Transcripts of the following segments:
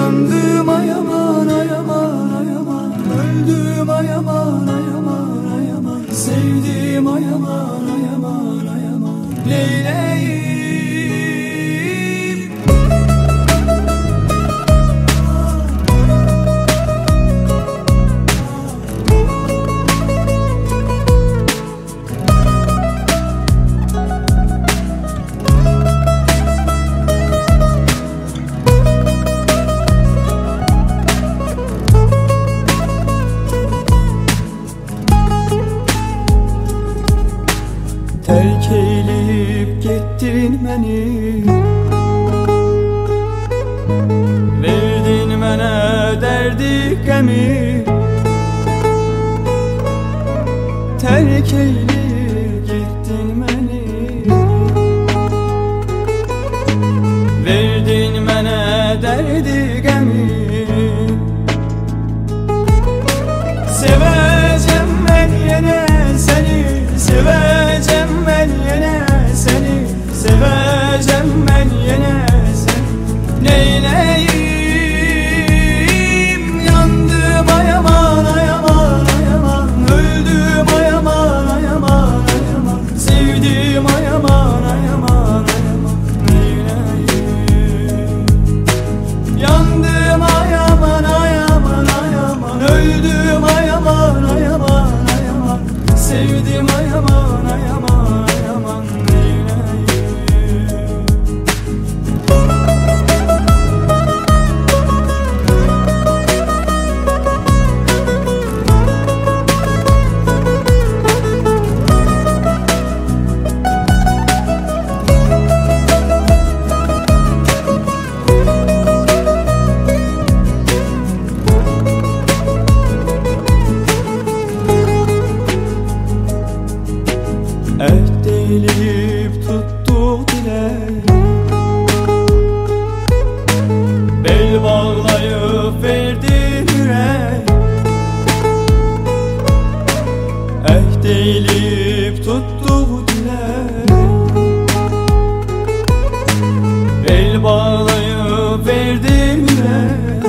Yandım ay aman ay aman ay aman, öldüm ay aman ay aman ay aman, sevdim ay aman ay aman ay aman, neyleyim? Terk eyleyip gittin beni, verdin mənə derdi gemi. Terk eyleyip gittin beni, verdin mənə derdi gemi. Seveceğim ben yine seni, seveceğim ben yine seni, seveceğim ben yine seni, neyleyim? Yandım ay aman ay aman ay aman, öldüm ay aman ay aman ay aman, sevdim ay aman ay aman ay aman, neyleyim? Yandım ay aman ay aman ay aman, öldüm ay aman ay aman ay aman, sevdim ay aman ay aman ay aman, neyleyim? Əhd eləyib tutduq dilə, bel bağlayıb verdin ürək. Əhd eləyib tutduq dilə, bel bağlayıb verdin ürək.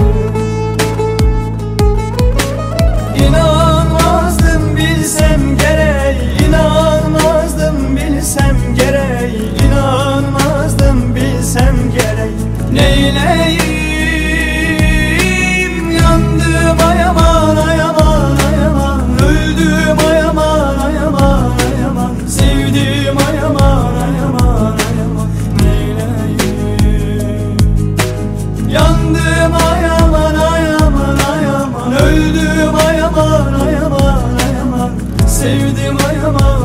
İnanmazdım bilsem gerek, İnanmazdım bilsem gerek, inanmazdım bilsem gerek, neyleyim? Yandım ay aman ay aman ay aman, öldüm ay aman ay aman ay aman, sevdim ay aman ay aman ay aman, neyleyim? Yandım ay aman ay aman ay aman, öldüm ay aman ay aman ay aman, sevdim ay aman.